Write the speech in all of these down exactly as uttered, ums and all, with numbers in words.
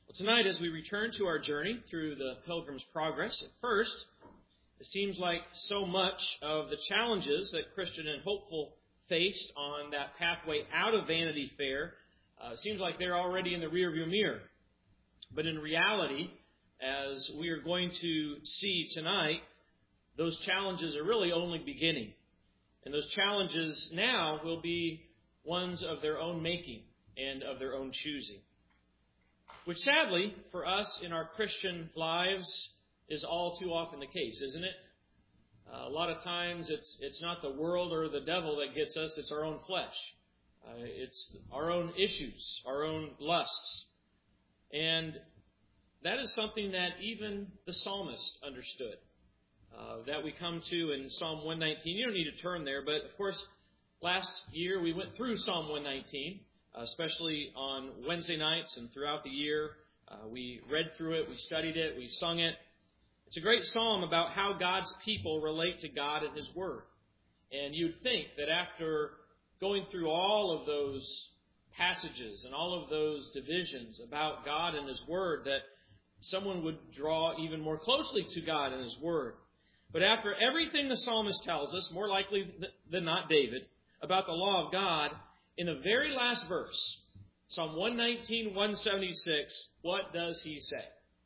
Well, tonight, as we return to our journey through the Pilgrim's Progress, at first, it seems like so much of the challenges that Christian and Hopeful faced on that pathway out of Vanity Fair uh, seems like they're already in the rearview mirror. But in reality, as we are going to see tonight, those challenges are really only beginning. And those challenges now will be ones of their own making and of their own choosing. Which sadly, for us in our Christian lives, is all too often the case, isn't it? Uh, a lot of times it's it's not the world or the devil that gets us, it's our own flesh. Uh, it's our own issues, our own lusts. And that is something that even the psalmist understood. Uh, that we come to in Psalm one nineteen. You don't need to turn there, but of course, last year we went through Psalm one nineteen, uh, especially on Wednesday nights and throughout the year. Uh, we read through it, we studied it, we sung it. It's a great psalm about how God's people relate to God and His Word. And you'd think that after going through all of those passages and all of those divisions about God and His Word, that someone would draw even more closely to God and His Word. But after everything the psalmist tells us, more likely than not David, about the law of God, in the very last verse, Psalm one nineteen, one seventy-six, what does he say?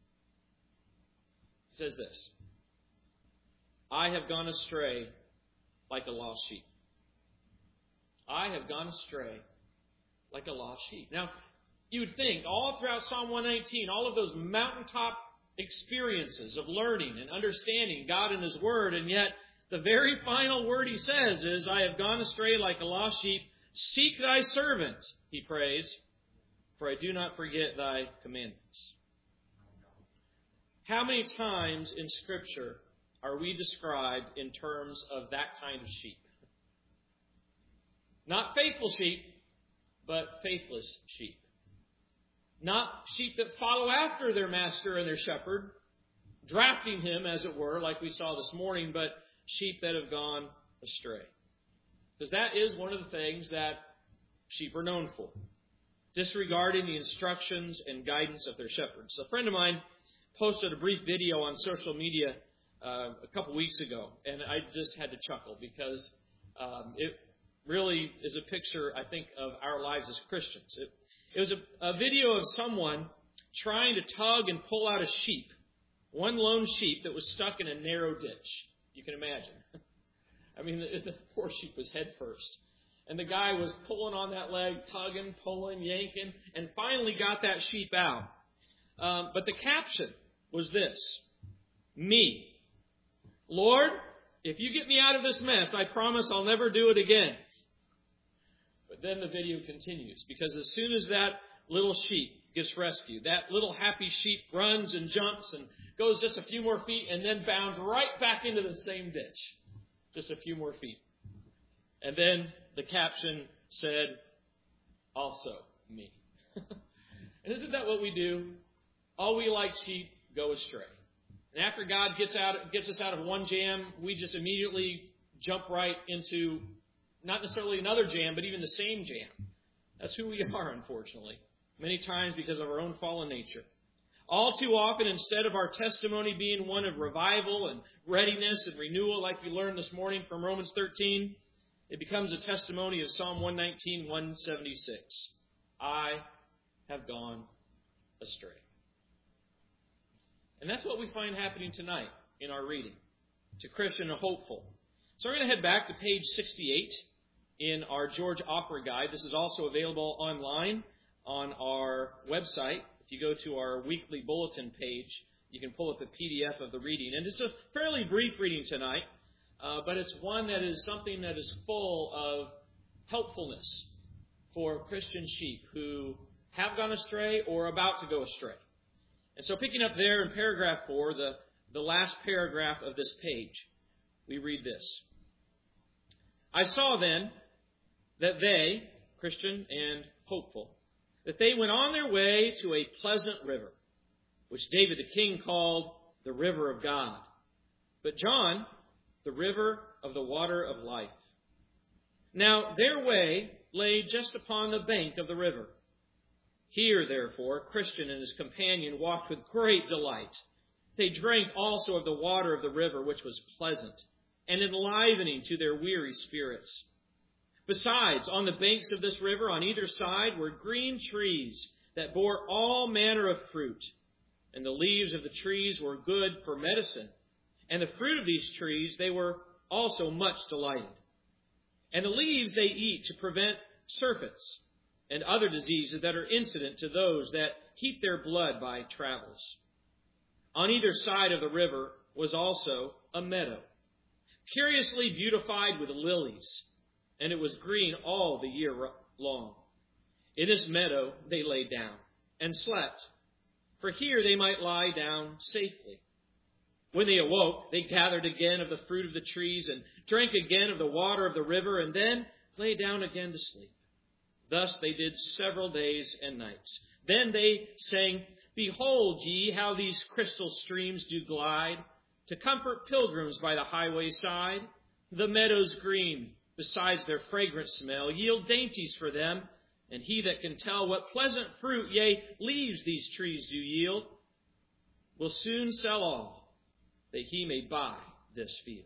It says this: I have gone astray like a lost sheep. I have gone astray like a lost sheep. Now, you would think all throughout Psalm one nineteen, all of those mountaintop experiences of learning and understanding God and His Word, and yet the very final word he says is, I have gone astray like a lost sheep. Seek thy servant, he prays, for I do not forget thy commandments. How many times in Scripture are we described in terms of that kind of sheep? Not faithful sheep, but faithless sheep. Not sheep that follow after their master and their shepherd, drafting him, as it were, like we saw this morning, but sheep that have gone astray. Because that is one of the things that sheep are known for, disregarding the instructions and guidance of their shepherds. A friend of mine posted a brief video on social media uh, a couple weeks ago, and I just had to chuckle because um, it really is a picture, I think, of our lives as Christians. It, It was a, a video of someone trying to tug and pull out a sheep, one lone sheep that was stuck in a narrow ditch. You can imagine. I mean, the, the poor sheep was head first. And the guy was pulling on that leg, tugging, pulling, yanking, and finally got that sheep out. Um, but the caption was this: Me. Lord, if you get me out of this mess, I promise I'll never do it again. But then the video continues, because as soon as that little sheep gets rescued, that little happy sheep runs and jumps and goes just a few more feet and then bounds right back into the same ditch. Just a few more feet. And then the caption said, also me. And isn't that what we do? All we like sheep go astray. And after God gets out, gets us out of one jam, we just immediately jump right into not necessarily another jam, but even the same jam. That's who we are, unfortunately. Many times because of our own fallen nature. All too often, instead of our testimony being one of revival and readiness and renewal, like we learned this morning from Romans thirteen, it becomes a testimony of Psalm one nineteen, one seventy-six. I have gone astray. And that's what we find happening tonight in our reading, to Christian and Hopeful. So we're going to head back to page sixty-eight in our George Offer Guide. This is also available online on our website. If you go to our weekly bulletin page, you can pull up the P D F of the reading. And it's a fairly brief reading tonight, uh, but it's one that is something that is full of helpfulness for Christian sheep who have gone astray or are about to go astray. And so picking up there in paragraph four, the, the last paragraph of this page, we read this. I saw then that they, Christian and Hopeful, that they went on their way to a pleasant river, which David the king called the river of God. But John, the river of the water of life. Now their way lay just upon the bank of the river. Here, therefore, Christian and his companion walked with great delight. They drank also of the water of the river, which was pleasant and enlivening to their weary spirits. Besides, on the banks of this river on either side were green trees that bore all manner of fruit, and the leaves of the trees were good for medicine, and the fruit of these trees they were also much delighted. And the leaves they eat to prevent surfeits and other diseases that are incident to those that keep their blood by travels. On either side of the river was also a meadow, curiously beautified with lilies, and it was green all the year long. In this meadow they lay down and slept, for here they might lie down safely. When they awoke, they gathered again of the fruit of the trees and drank again of the water of the river, and then lay down again to sleep. Thus they did several days and nights. Then they sang, Behold ye how these crystal streams do glide, to comfort pilgrims by the highway side. The meadows green, besides their fragrant smell, yield dainties for them, and he that can tell what pleasant fruit, yea, leaves these trees do yield, will soon sell all, that he may buy this field.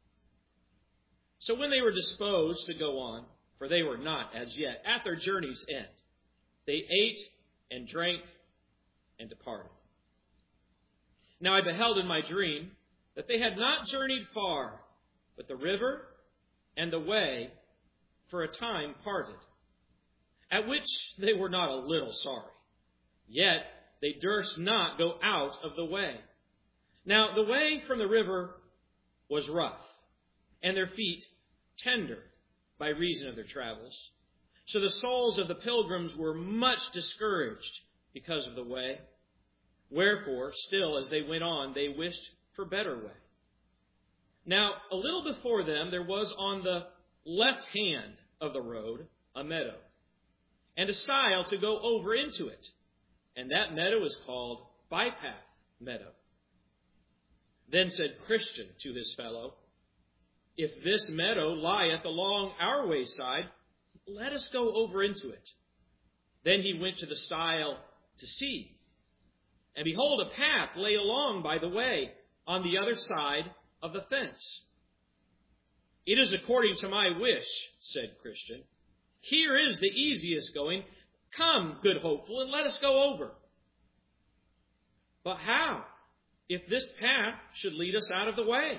So when they were disposed to go on, for they were not as yet at their journey's end, they ate and drank and departed. Now I beheld in my dream that they had not journeyed far, but the river and the way for a time parted, at which they were not a little sorry. Yet they durst not go out of the way. Now the way from the river was rough, and their feet tender by reason of their travels. So the souls of the pilgrims were much discouraged because of the way. Wherefore, still as they went on, they wished for better way. Now, a little before them, there was on the left hand of the road a meadow, and a stile to go over into it. And that meadow is called Bypath Meadow. Then said Christian to his fellow, If this meadow lieth along our wayside, let us go over into it. Then he went to the stile to see. And behold, a path lay along by the way on the other side of the fence. It is according to my wish, said Christian. Here is the easiest going. Come, good hopeful, and let us go over. But how, if this path should lead us out of the way?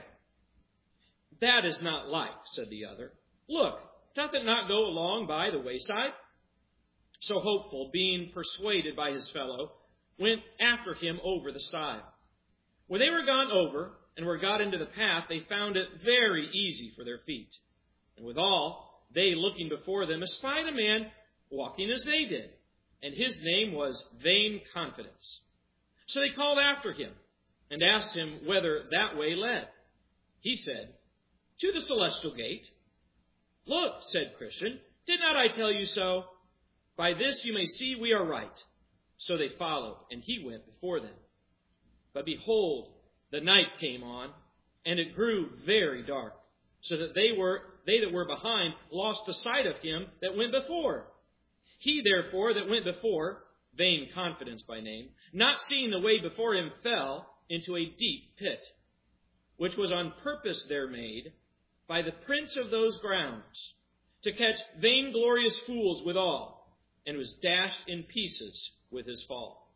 That is not like, said the other. Look, doth it not go along by the wayside? So hopeful, being persuaded by his fellow, went after him over the stile. When they were gone over and were got into the path, they found it very easy for their feet. And withal, they looking before them espied a man walking as they did, and his name was Vain Confidence. So they called after him and asked him whether that way led. He said, To the celestial gate. Look, said Christian, did not I tell you so? By this you may see we are right. So they followed, and he went before them. But behold, the night came on, and it grew very dark, so that they were they that were behind lost the sight of him that went before. He therefore that went before, Vain Confidence by name, not seeing the way before him, fell into a deep pit, which was on purpose there made by the prince of those grounds, to catch vainglorious fools withal, and was dashed in pieces with his fall.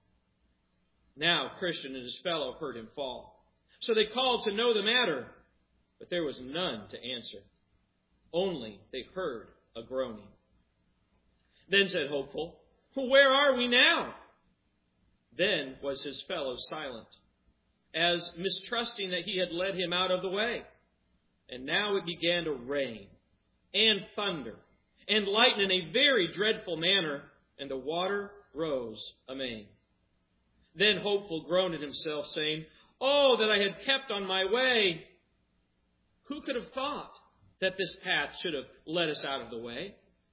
Now Christian and his fellow heard him fall. So they called to know the matter, but there was none to answer. Only they heard a groaning. Then said Hopeful, Where are we now? Then was his fellow silent, as mistrusting that he had led him out of the way. And now it began to rain, and thunder, and lighten in a very dreadful manner, and the water rose amain. Then Hopeful groaned in himself, saying, Oh, that I had kept on my way! Who could have thought that this path should have led us out of the way?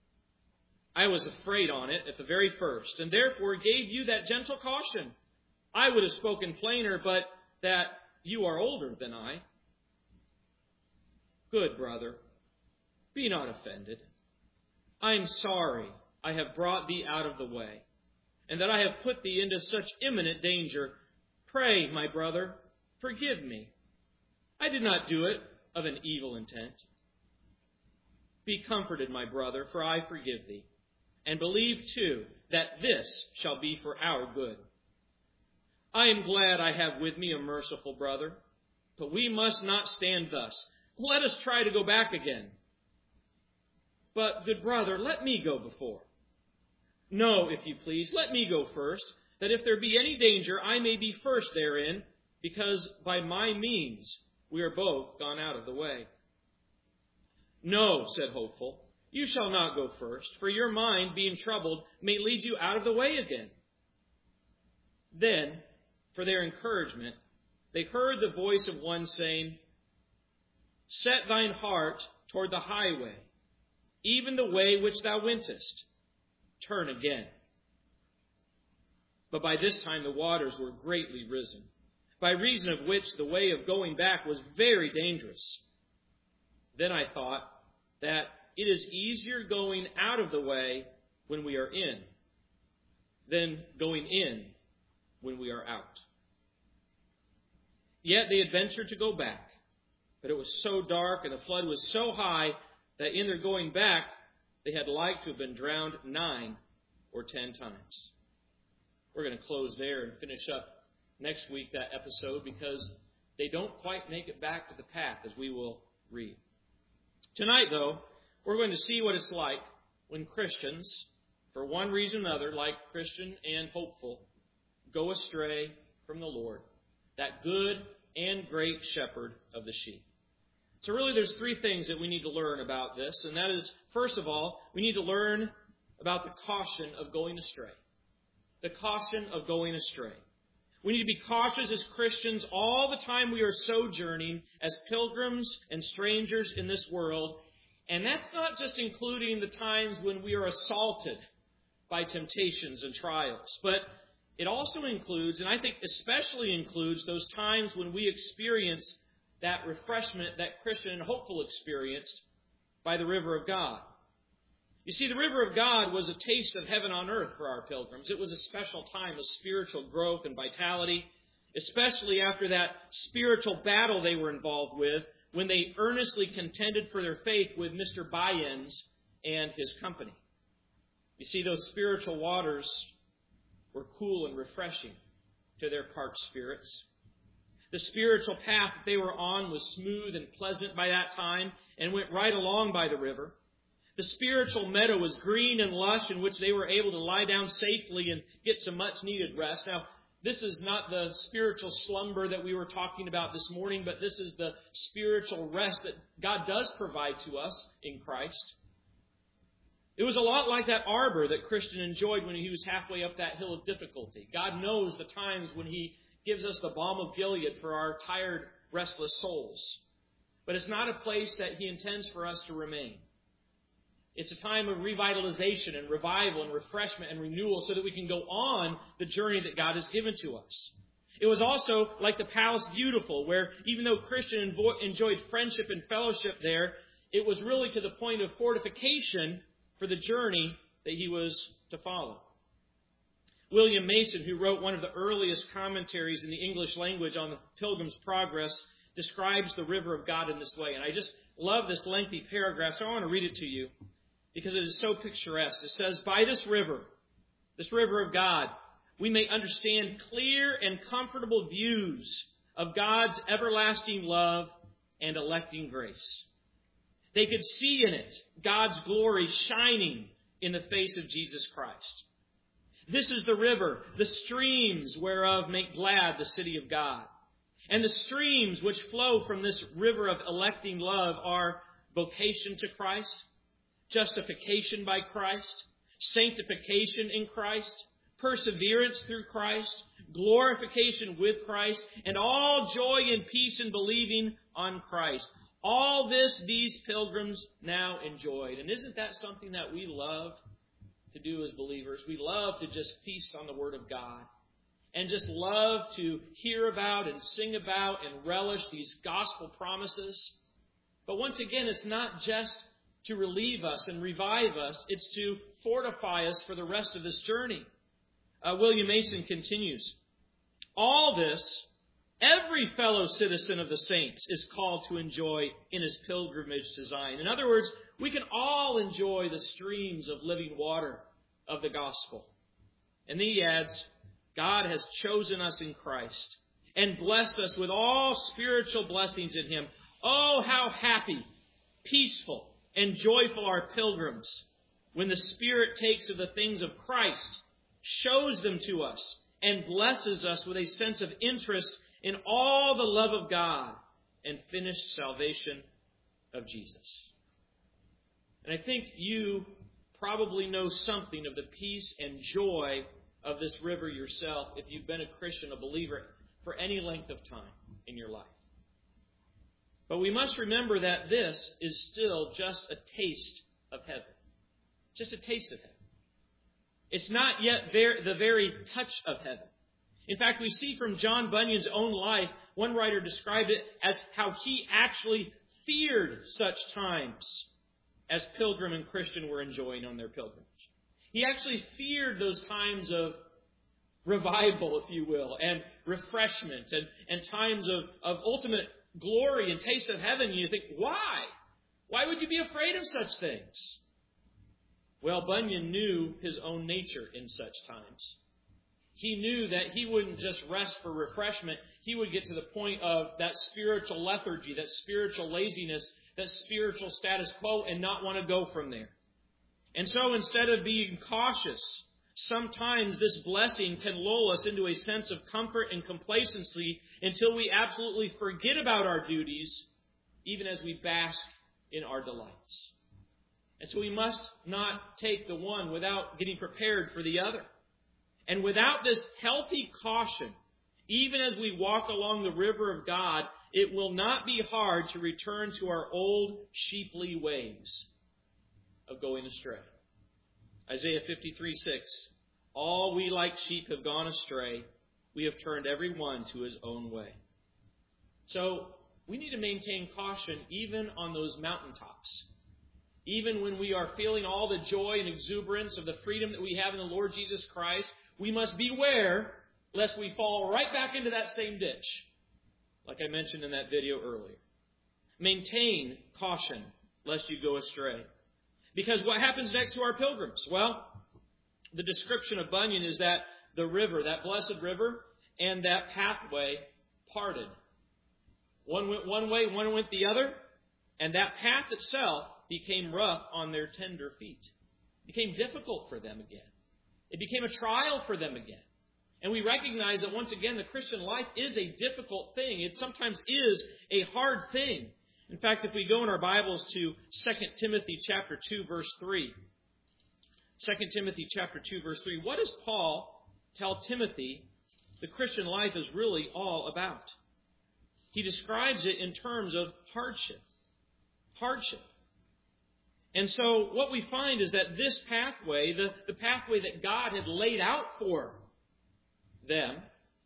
I was afraid on it at the very first, and therefore gave you that gentle caution. I would have spoken plainer, but that you are older than I. Good brother, be not offended. I am sorry I have brought thee out of the way. and that I have put thee into such imminent danger. Pray, my brother, forgive me. I did not do it of an evil intent. Be comforted, my brother, for I forgive thee, and believe, too, that this shall be for our good. I am glad I have with me a merciful brother, but we must not stand thus. Let us try to go back again. But, good brother, let me go before. No, if you please, let me go first, that if there be any danger, I may be first therein, because by my means we are both gone out of the way. No, said Hopeful, you shall not go first, for your mind, being troubled, may lead you out of the way again. Then, for their encouragement, they heard the voice of one saying, Set thine heart toward the highway, even the way which thou wentest. Turn again. But by this time the waters were greatly risen, by reason of which the way of going back was very dangerous. Then I thought that it is easier going out of the way when we are in than going in when we are out. Yet they had ventured to go back, but it was so dark and the flood was so high that in their going back they had like to have been drowned nine or ten times. We're going to close there and finish up next week that episode because they don't quite make it back to the path, as we will read. Tonight, though, we're going to see what it's like when Christians, for one reason or another, like Christian and Hopeful, go astray from the Lord, that good and great shepherd of the sheep. So really there's three things that we need to learn about this, and that is, first of all, we need to learn about the caution of going astray. The caution of going astray. We need to be cautious as Christians all the time we are sojourning as pilgrims and strangers in this world. And that's not just including the times when we are assaulted by temptations and trials, but it also includes, and I think especially includes, those times when we experience that refreshment that Christian and Hopeful experienced by the river of God. You see, the river of God was a taste of heaven on earth for our pilgrims. It was a special time of spiritual growth and vitality, especially after that spiritual battle they were involved with when they earnestly contended for their faith with Mister Bayens and his company. You see, those spiritual waters were cool and refreshing to their parched spirits. The spiritual path that they were on was smooth and pleasant by that time and went right along by the river. The spiritual meadow was green and lush in which they were able to lie down safely and get some much-needed rest. Now, this is not the spiritual slumber that we were talking about this morning, but this is the spiritual rest that God does provide to us in Christ. It was a lot like that arbor that Christian enjoyed when he was halfway up that hill of difficulty. God knows the times when He gives us the balm of Gilead for our tired, restless souls. But it's not a place that He intends for us to remain. It's a time of revitalization and revival and refreshment and renewal so that we can go on the journey that God has given to us. It was also like the Palace Beautiful, where even though Christian enjoyed friendship and fellowship there, it was really to the point of fortification for the journey that he was to follow. William Mason, who wrote one of the earliest commentaries in the English language on the Pilgrim's Progress, describes the river of God in this way. And I just love this lengthy paragraph, so I want to read it to you because it is so picturesque. It says, "By this river, this river of God, we may understand clear and comfortable views of God's everlasting love and electing grace. They could see in it God's glory shining in the face of Jesus Christ. This is the river, the streams whereof make glad the city of God. And the streams which flow from this river of electing love are vocation to Christ, justification by Christ, sanctification in Christ, perseverance through Christ, glorification with Christ, and all joy and peace in believing on Christ. All this these pilgrims now enjoyed." And isn't that something that we love to do as believers? We love to just feast on the Word of God and just love to hear about and sing about and relish these gospel promises. But once again, it's not just to relieve us and revive us. It's to fortify us for the rest of this journey. Uh, William Mason continues, all this, every fellow citizen of the saints is called to enjoy in his pilgrimage to Zion. In other words, we can all enjoy the streams of living water of the gospel. And then he adds, God has chosen us in Christ and blessed us with all spiritual blessings in Him. Oh, how happy, peaceful, and joyful are pilgrims when the Spirit takes of the things of Christ, shows them to us, and blesses us with a sense of interest in all the love of God and finished salvation of Jesus. And I think you probably know something of the peace and joy of this river yourself if you've been a Christian, a believer, for any length of time in your life. But we must remember that this is still just a taste of heaven. Just a taste of heaven. It's not yet ver- the very touch of heaven. In fact, we see from John Bunyan's own life, one writer described it as how he actually feared such times as pilgrim and Christian were enjoying on their pilgrimage. He actually feared those times of revival, if you will, and refreshment, and, and times of, of ultimate glory and taste of heaven. And you think, why? Why would you be afraid of such things? Well, Bunyan knew his own nature in such times. He knew that he wouldn't just rest for refreshment. He would get to the point of that spiritual lethargy, that spiritual laziness, that spiritual status quo, and not want to go from there. And so instead of being cautious, sometimes this blessing can lull us into a sense of comfort and complacency until we absolutely forget about our duties, even as we bask in our delights. And so we must not take the one without getting prepared for the other. And without this healthy caution, even as we walk along the river of God, it will not be hard to return to our old sheeply ways of going astray. Isaiah fifty-three six, all we like sheep have gone astray. We have turned every one to his own way. So we need to maintain caution even on those mountaintops. Even when we are feeling all the joy and exuberance of the freedom that we have in the Lord Jesus Christ, we must beware lest we fall right back into that same ditch, like I mentioned in that video earlier. Maintain caution lest you go astray. Because what happens next to our pilgrims? Well, the description of Bunyan is that the river, that blessed river, and that pathway parted. One went one way, one went the other, and that path itself became rough on their tender feet. It became difficult for them again. It became a trial for them again. And we recognize that once again, the Christian life is a difficult thing. It sometimes is a hard thing. In fact, if we go in our Bibles to Second Timothy chapter two, verse three. Second Timothy chapter two, verse three. What does Paul tell Timothy the Christian life is really all about? He describes it in terms of hardship. Hardship. And so what we find is that this pathway, the, the pathway that God had laid out for them,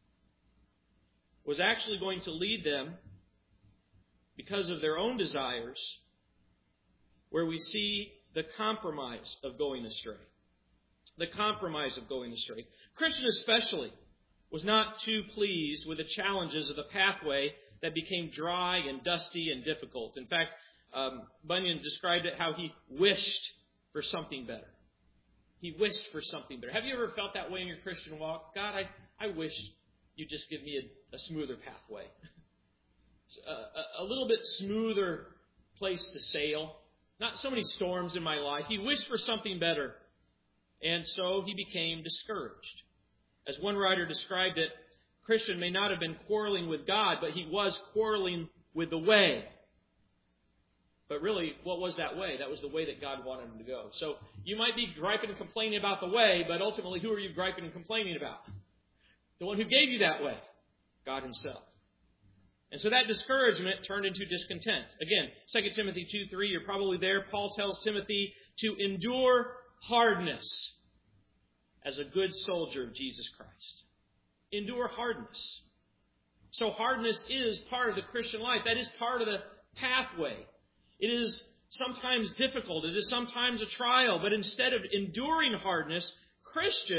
was actually going to lead them, because of their own desires, where we see the compromise of going astray. The compromise of going astray. Christian especially was not too pleased with the challenges of the pathway that became dry and dusty and difficult. In fact, um, Bunyan described it how he wished for something better. He wished for something better. Have you ever felt that way in your Christian walk? God, I, I wish you'd just give me a, a smoother pathway. a, a little bit smoother place to sail. Not so many storms in my life. He wished for something better. And so he became discouraged. As one writer described it, Christian may not have been quarreling with God, but he was quarreling with the way. But really, what was that way? That was the way that God wanted him to go. So you might be griping and complaining about the way, but ultimately, who are you griping and complaining about? The one who gave you that way, God himself. And so that discouragement turned into discontent. Again, Second Timothy two three, you're probably there. Paul tells Timothy to endure hardness as a good soldier of Jesus Christ. Endure hardness. So hardness is part of the Christian life. That is part of the pathway. It is sometimes difficult. It is sometimes a trial. But instead of enduring hardness, Christian,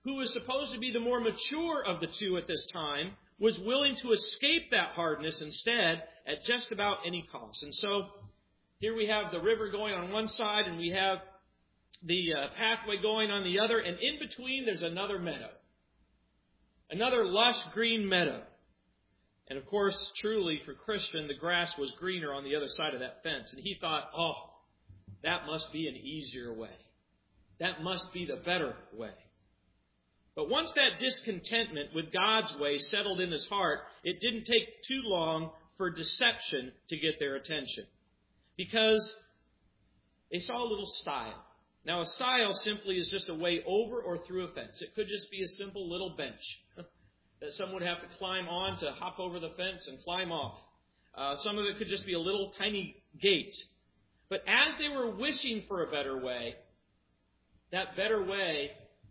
who was supposed to be the more mature of the two at this time, was willing to escape that hardness instead at just about any cost. And so here we have the river going on one side, and we have the uh, pathway going on the other, and in between there's another meadow. Another lush green meadow. And of course, truly, for Christian, the grass was greener on the other side of that fence. And he thought, oh, that must be an easier way. That must be the better way. But once that discontentment with God's way settled in his heart, it didn't take too long for deception to get their attention. Because they saw a little stile. Now, a stile simply is just a way over or through a fence. It could just be a simple little bench that someone would have to climb on to hop over the fence and climb off. Uh, some of it could just be a little tiny gate. But as they were wishing for a better way, that better way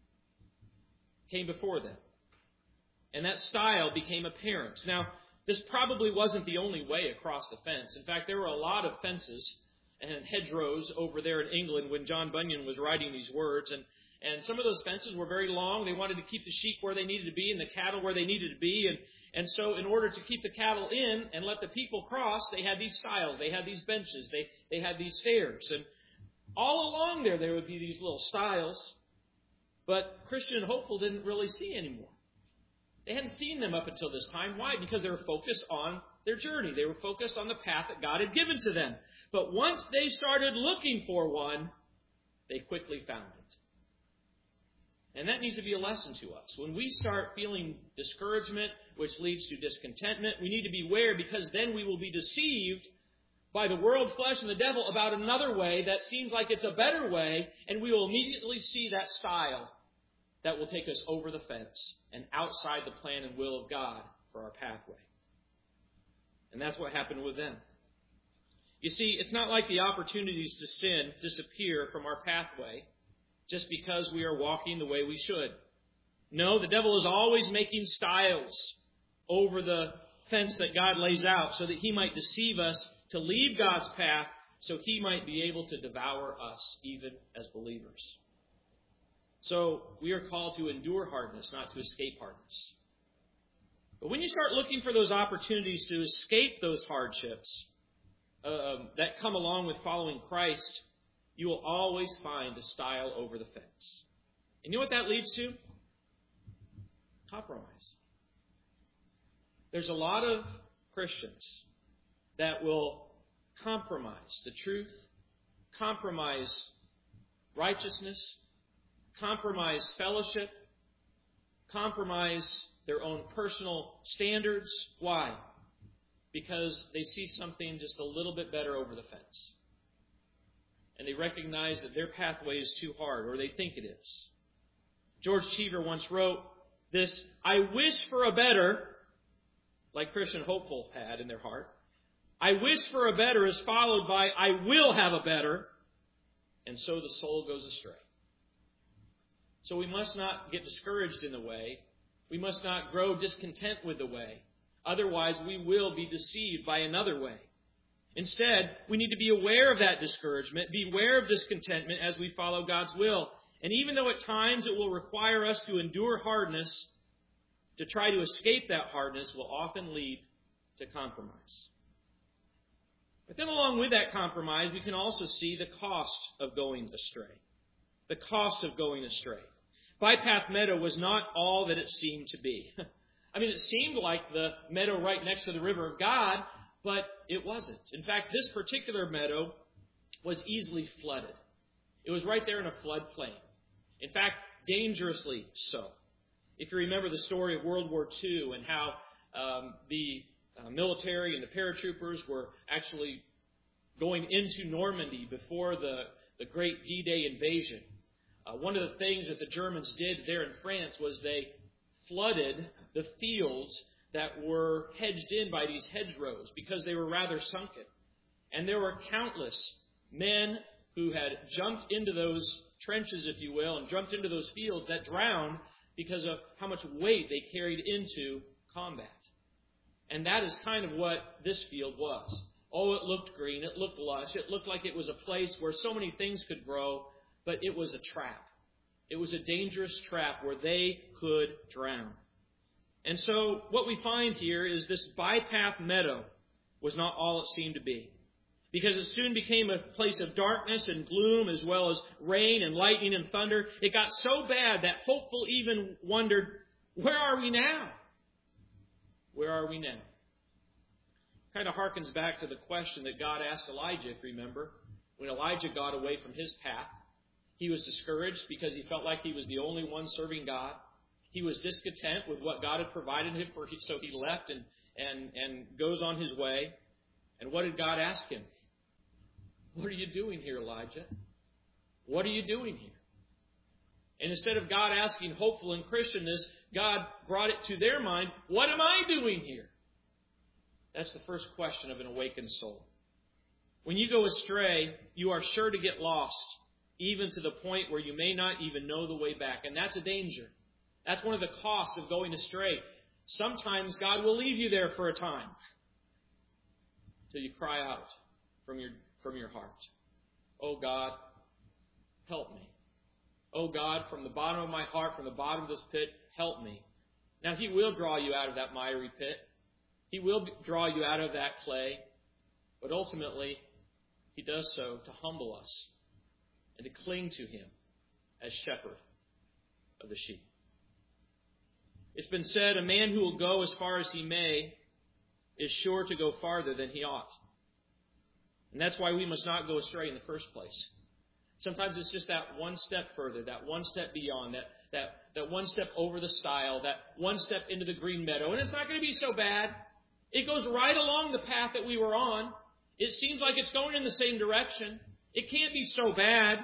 came before them. And that stile became apparent. Now, this probably wasn't the only way across the fence. In fact, there were a lot of fences and hedgerows over there in England when John Bunyan was writing these words. And, and some of those fences were very long. They wanted to keep the sheep where they needed to be and the cattle where they needed to be. And, and so in order to keep the cattle in and let the people cross, they had these stiles. They had these benches. They, they had these stairs. And all along there, there would be these little stiles. But Christian and Hopeful didn't really see anymore. They hadn't seen them up until this time. Why? Because they were focused on their journey. They were focused on the path that God had given to them. But once they started looking for one, they quickly found it. And that needs to be a lesson to us. When we start feeling discouragement, which leads to discontentment, we need to beware, because then we will be deceived by the world, flesh, and the devil about another way that seems like it's a better way, and we will immediately see that stile that will take us over the fence and outside the plan and will of God for our pathway. And that's what happened with them. You see, it's not like the opportunities to sin disappear from our pathway just because we are walking the way we should. No, the devil is always making stiles over the fence that God lays out so that he might deceive us to leave God's path so he might be able to devour us even as believers. So we are called to endure hardness, not to escape hardness. But when you start looking for those opportunities to escape those hardships uh, that come along with following Christ, you will always find a stile over the fence. And you know what that leads to? Compromise. There's a lot of Christians that will compromise the truth, compromise righteousness, compromise fellowship, compromise their own personal standards. Why? Because they see something just a little bit better over the fence. And they recognize that their pathway is too hard, or they think it is. George Cheever once wrote this: I wish for a better, like Christian Hopeful had in their heart. I wish for a better is followed by I will have a better, and so the soul goes astray. So we must not get discouraged in the way. We must not grow discontent with the way. Otherwise, we will be deceived by another way. Instead, we need to be aware of that discouragement, beware of discontentment as we follow God's will. And even though at times it will require us to endure hardness, to try to escape that hardness will often lead to compromise. But then along with that compromise, we can also see the cost of going astray. The cost of going astray. Bypath Meadow was not all that it seemed to be. I mean, it seemed like the meadow right next to the river of God, but it wasn't. In fact, this particular meadow was easily flooded. It was right there in a floodplain. In fact, dangerously so. If you remember the story of World War Two and how um, the uh, military and the paratroopers were actually going into Normandy before the, the great D-Day invasion, uh, one of the things that the Germans did there in France was they flooded the fields that were hedged in by these hedgerows because they were rather sunken. And there were countless men who had jumped into those trenches, if you will, and jumped into those fields that drowned because of how much weight they carried into combat. And that is kind of what this field was. Oh, it looked green, it looked lush, it looked like it was a place where so many things could grow, but it was a trap. It was a dangerous trap where they could drown. And so what we find here is this bypath meadow was not all it seemed to be. Because it soon became a place of darkness and gloom as well as rain and lightning and thunder. It got so bad that Hopeful even wondered, where are we now? Where are we now? Kind of harkens back to the question that God asked Elijah, if you remember. When Elijah got away from his path, he was discouraged because he felt like he was the only one serving God. He was discontent with what God had provided him, for, so he left and, and, and goes on his way. And what did God ask him? What are you doing here, Elijah? What are you doing here? And instead of God asking Hopeful and Christian this, God brought it to their mind, what am I doing here? That's the first question of an awakened soul. When you go astray, you are sure to get lost, even to the point where you may not even know the way back. And that's a danger. That's one of the costs of going astray. Sometimes God will leave you there for a time till you cry out from your from your heart. Oh God, help me. Oh God, from the bottom of my heart, from the bottom of this pit, help me. Now He will draw you out of that miry pit. He will draw you out of that clay. But ultimately, He does so to humble us and to cling to Him as shepherd of the sheep. It's been said, a man who will go as far as he may is sure to go farther than he ought. And that's why we must not go astray in the first place. Sometimes it's just that one step further, that one step beyond, that, that, that one step over the stile, that one step into the green meadow. And it's not going to be so bad. It goes right along the path that we were on. It seems like it's going in the same direction. It can't be so bad.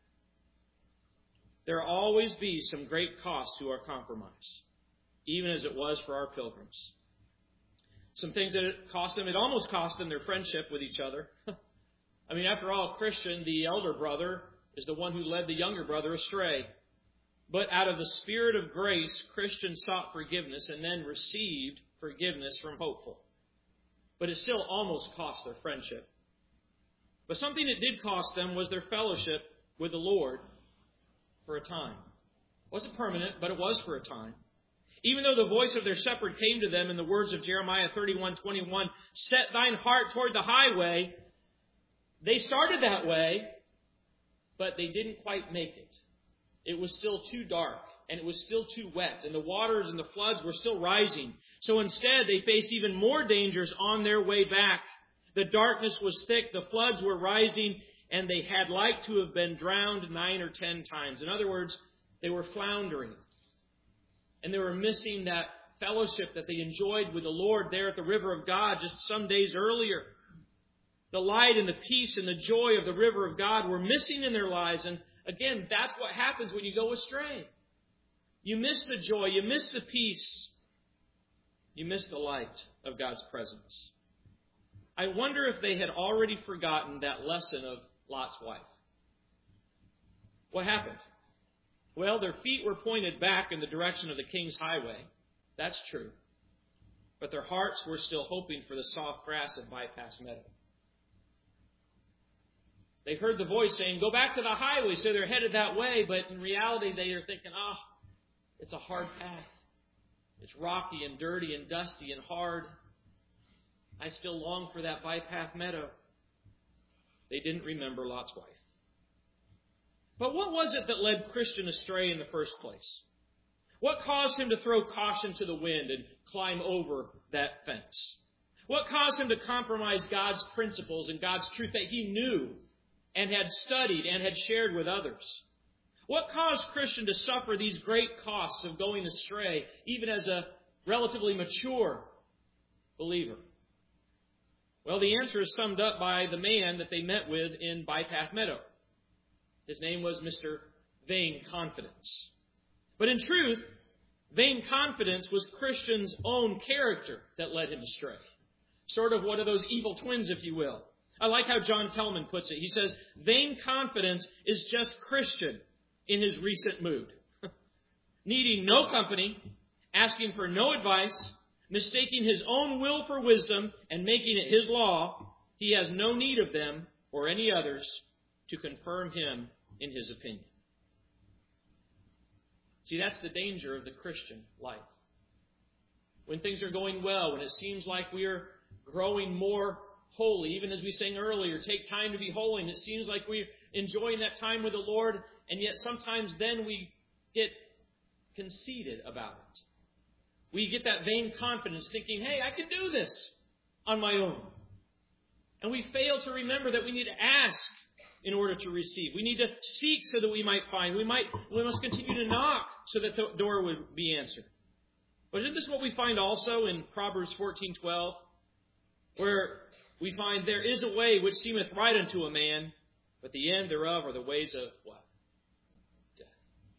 There will always be some great cost to our compromise, even as it was for our pilgrims. Some things that it cost them, it almost cost them their friendship with each other. I mean, after all, Christian, the elder brother, is the one who led the younger brother astray. But out of the spirit of grace, Christian sought forgiveness and then received forgiveness from Hopeful. But it still almost cost their friendship. But something it did cost them was their fellowship with the Lord for a time. It wasn't permanent, but it was for a time. Even though the voice of their shepherd came to them in the words of Jeremiah thirty-one twenty-one, set thine heart toward the highway, they started that way, but they didn't quite make it. It was still too dark, and it was still too wet, and the waters and the floods were still rising. So instead, they faced even more dangers on their way back. The darkness was thick, the floods were rising, and they had like to have been drowned nine or ten times. In other words, they were floundering. And they were missing that fellowship that they enjoyed with the Lord there at the river of God just some days earlier. The light and the peace and the joy of the river of God were missing in their lives. And again, that's what happens when you go astray. You miss the joy. You miss the peace. You miss the light of God's presence. I wonder if they had already forgotten that lesson of Lot's wife. What happened? Well, their feet were pointed back in the direction of the king's highway. That's true. But their hearts were still hoping for the soft grass of Bypass Meadow. They heard the voice saying, go back to the highway, so they're headed that way. But in reality, they are thinking, oh, it's a hard path. It's rocky and dirty and dusty and hard. I still long for that Bypass Meadow. They didn't remember Lot's wife. But what was it that led Christian astray in the first place? What caused him to throw caution to the wind and climb over that fence? What caused him to compromise God's principles and God's truth that he knew and had studied and had shared with others? What caused Christian to suffer these great costs of going astray, even as a relatively mature believer? Well, the answer is summed up by the man that they met with in Bypass Meadow. His name was Mister Vain Confidence. But in truth, vain confidence was Christian's own character that led him astray. Sort of one of those evil twins, if you will. I like how John Kelman puts it. He says, vain confidence is just Christian in his recent mood. Needing no company, asking for no advice, mistaking his own will for wisdom and making it his law, he has no need of them or any others to confirm him in his opinion. See, that's the danger of the Christian life. When things are going well, when it seems like we are growing more holy, even as we sang earlier, take time to be holy, and it seems like we're enjoying that time with the Lord, and yet sometimes then we get conceited about it. We get that vain confidence thinking, hey, I can do this on my own. And we fail to remember that we need to ask in order to receive. We need to seek so that we might find. We might we must continue to knock so that the door would be answered. But isn't this what we find also in Proverbs fourteen twelve, where we find there is a way which seemeth right unto a man, but the end thereof are the ways of what? Death.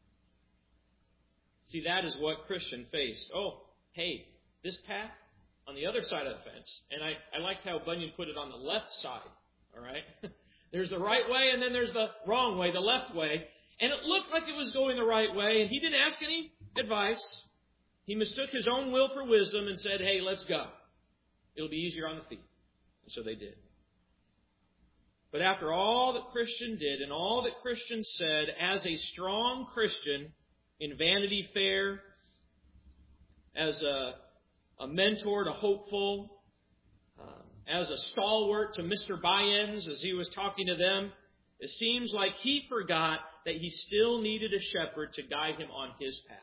See, that is what Christian faced. Oh, hey, this path on the other side of the fence. And I, I liked how Bunyan put it on the left side. All right? There's the right way, and then there's the wrong way, the left way. And it looked like it was going the right way, and he didn't ask any advice. He mistook his own will for wisdom and said, hey, let's go. It'll be easier on the feet. And so they did. But after all that Christian did and all that Christian said, as a strong Christian in Vanity Fair, as a, a mentor to hopeful, um, as a stalwart to Mister Buy-ins as he was talking to them, it seems like he forgot that he still needed a shepherd to guide him on his path.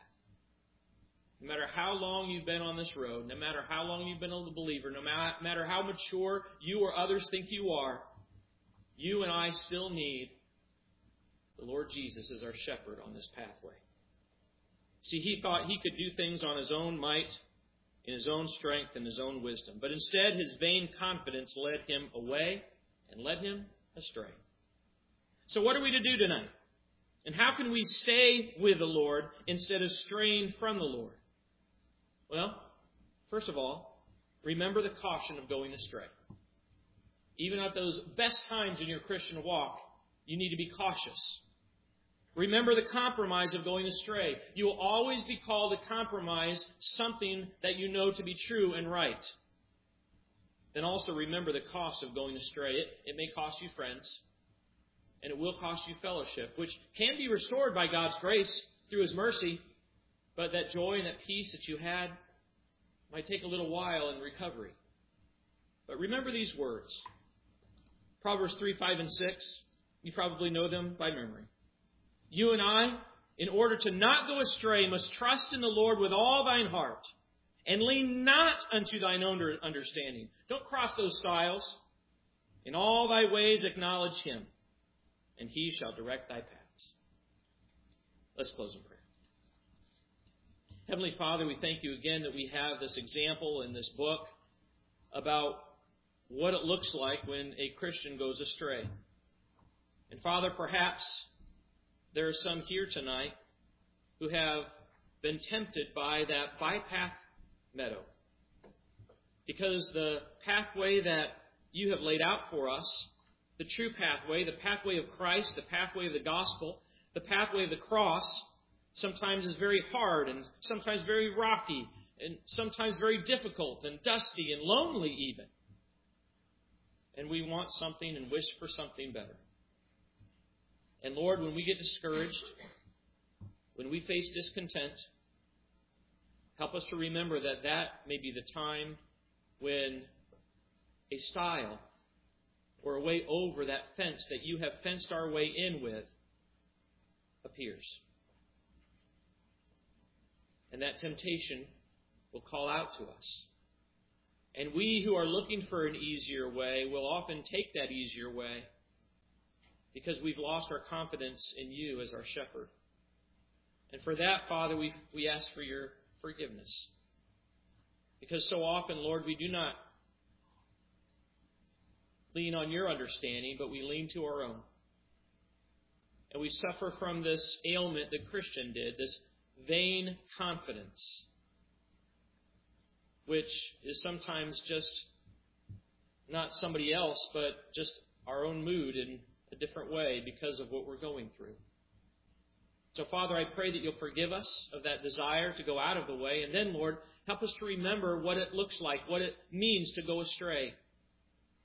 No matter how long you've been on this road, no matter how long you've been a believer, no matter how mature you or others think you are, you and I still need the Lord Jesus as our shepherd on this pathway. See, he thought he could do things on his own might, in his own strength, and his own wisdom. But instead, his vain confidence led him away and led him astray. So what are we to do tonight? And how can we stay with the Lord instead of straying from the Lord? Well, first of all, remember the caution of going astray. Even at those best times in your Christian walk, you need to be cautious. Remember the compromise of going astray. You will always be called to compromise something that you know to be true and right. Then also remember the cost of going astray. It, it may cost you friends, and it will cost you fellowship, which can be restored by God's grace through His mercy, but that joy and that peace that you had might take a little while in recovery. But remember these words. Proverbs three, five, and six. You probably know them by memory. You and I, in order to not go astray, must trust in the Lord with all thine heart, and lean not unto thine own understanding. Don't cross those stiles. In all thy ways acknowledge Him, and He shall direct thy paths. Let's close in prayer. Heavenly Father, we thank you again that we have this example in this book about what it looks like when a Christian goes astray. And Father, perhaps there are some here tonight who have been tempted by that bypath meadow. Because the pathway that you have laid out for us, the true pathway, the pathway of Christ, the pathway of the gospel, the pathway of the cross, sometimes is very hard and sometimes very rocky and sometimes very difficult and dusty and lonely even. And we want something and wish for something better. And Lord, when we get discouraged, when we face discontent, help us to remember that that may be the time when a stile or a way over that fence that you have fenced our way in with appears. And that temptation will call out to us. And we who are looking for an easier way will often take that easier way because we've lost our confidence in you as our shepherd. And for that, Father, we, we ask for your forgiveness. Because so often, Lord, we do not lean on your understanding, but we lean to our own. And we suffer from this ailment that Christian did, this vain confidence, which is sometimes just not somebody else, but just our own mood in a different way because of what we're going through. So, Father, I pray that you'll forgive us of that desire to go out of the way. And then, Lord, help us to remember what it looks like, what it means to go astray.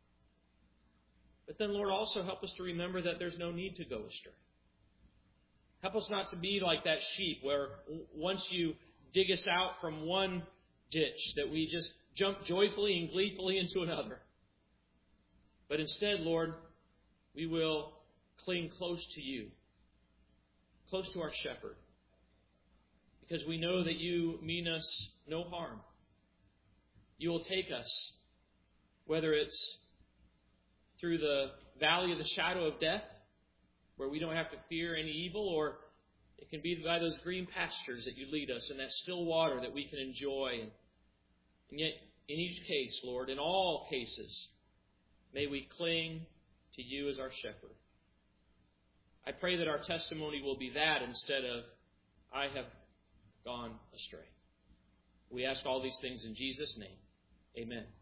But then, Lord, also help us to remember that there's no need to go astray. Help us not to be like that sheep where once you dig us out from one ditch, that we just jump joyfully and gleefully into another. But instead, Lord, we will cling close to you, close to our shepherd, because we know that you mean us no harm. You will take us, whether it's through the valley of the shadow of death, where we don't have to fear any evil, or it can be by those green pastures that you lead us, and that still water that we can enjoy. And, and yet, in each case, Lord, in all cases, may we cling to you as our shepherd. I pray that our testimony will be that instead of, I have gone astray. We ask all these things in Jesus' name. Amen.